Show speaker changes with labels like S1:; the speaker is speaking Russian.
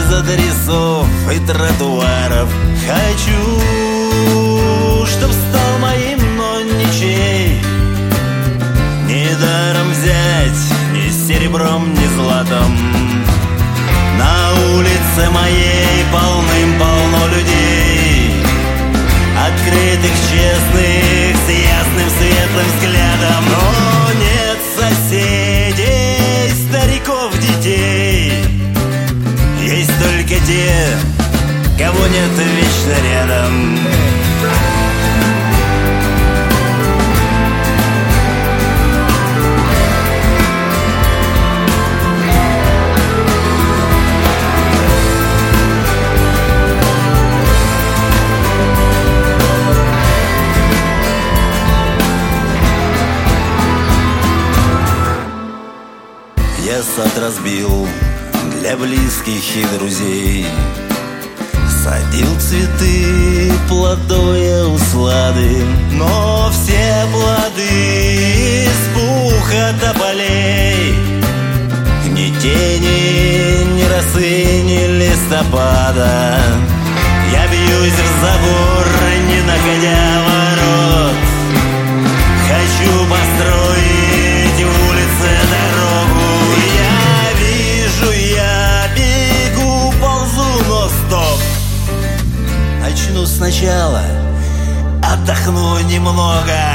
S1: без адресов и тротуаров. Хочу, чтоб стал моим, но ничей. Недаром взять ни серебром, ни златом. На улице моей полным-полно людей, открытых, честных, с ясным светлым взглядом. Но нет соседей, стариков, детей. Есть только те, кого нет вечно рядом. Я сад разбил для близких и друзей, садил цветы плодовые услады, но все плоды с пуха тополей. Ни тени, ни росы, ни листопада. Я бьюсь в забор, не находя ворот. Хочу построить в улице дорогу. Я бегу, ползу, но стоп. Начну сначала, отдохну немного.